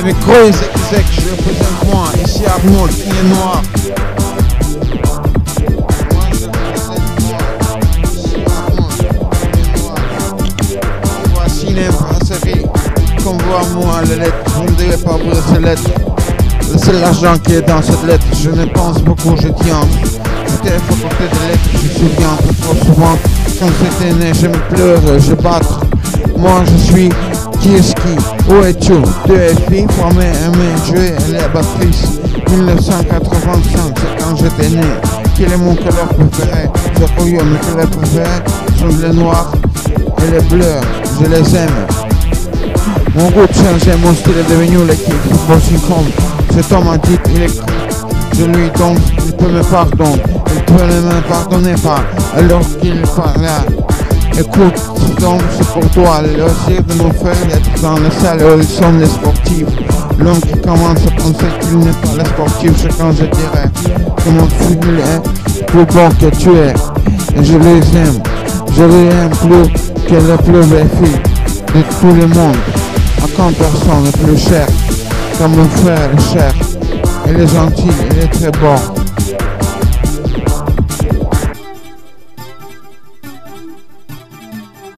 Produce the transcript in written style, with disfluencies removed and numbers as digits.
Le micro est zec, je représente moi, ici Arnaud, le est noir. Moi je représente moi, ici Arnaud, le noir. On voit cinéma, série, qu'on voit moi, les lettres, je ne devais pas ouvrir ces lettres. C'est l'argent qui est dans cette lettre, je ne pense beaucoup, je tiens. J'étais faculté de lettres, je me souviens un peu trop souvent. Quand j'étais né, je me pleure, je battre. Moi je suis Kieski, où es-tu? 2FI, formé, aimé, jouer, elle est battrice. 1985, c'est quand j'étais né. Quel est mon couleur préféré? Je crois que mes couleurs préférées sont les noirs et les bleus, je les aime. Mon goût changeait, mon style est devenu l'équipe football synchrone. Cet homme a dit qu'il est. Je lui donne, il peut me pardonner. Il peut ne me pardonner pas alors qu'il parla. Écoute, donc c'est pour toi le loisir de mon frère d'être dans la salle où ils sont les sportifs. L'homme qui commence à penser qu'il n'est pas le sportif, c'est quand je dirais que mon fils est plus bon que tu es. Et je les aime. Je les aime plus que le plus belle fille de tout le monde. À quand personne n'est plus cher, comme mon frère est cher. Il est gentil, il est très bon.